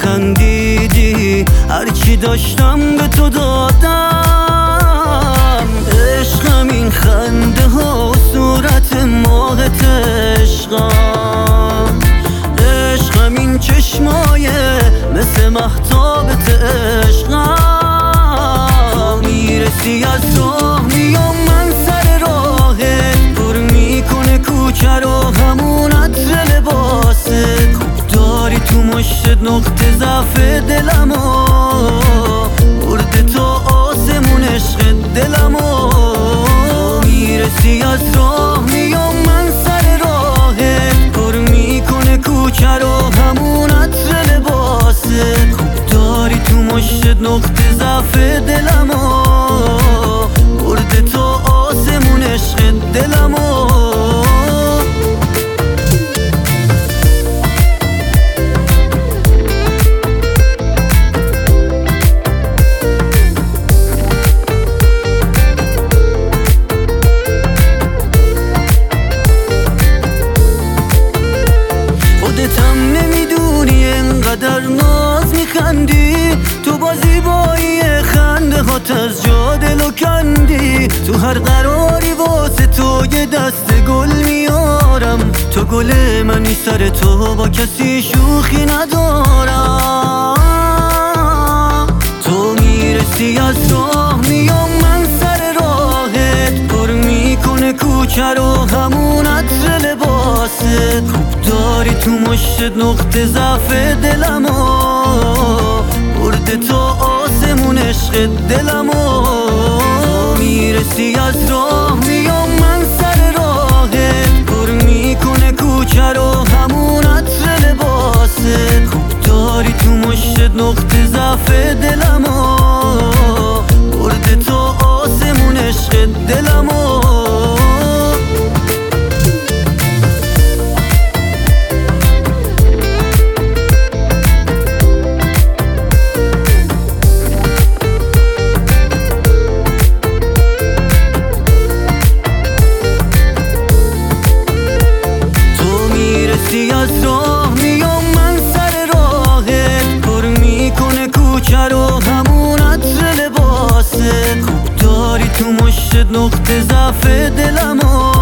خندیدی، هرچی داشتم به تو دادم. عشقم این خنده ها و صورت ماهت عشقم، عشقم این چشمای مثل مهتابت عشقم. میرسی از راه میام من سر راهت، پر میکنه کوچه رو همون عطر لباست. خوب داری تو مشت نقطه ضعف دلمو، برده تو آسمون عشق دلمو. میرسی از راه میام من سر راهت، پر میکنه کوچه رو همون عطر لباست. خوب داری تو مشت نقطه ضعف دلمو، برده تو آسمون عشق دلمو. در ناز میخندی، تو با زیبایی خنده هات از جا دلو کندی. تو هر قراری واسه تو یه دست گل میارم، تو گل منی سر تو با کسی شوخی ندارم. تو میرسی از راه میام من سر راهت، پر میکنه کوچه رو همون عطر لباست. خوب داری تو مشت نقطه ضعف دلمو، برده تو آسمون عشق دلمو. میرسی از راه میام من سر راهت، پر میکنه کوچه رو همون عطر لباست. خوب داری تو مشت نقطه ضعف دلمو، برده تو آسمون عشق دلمو. از راه میام من سر راهت، پر میکنه کوچه رو همون عطر لباست. خوب داری تو مشت نقطه ضعف دلمو،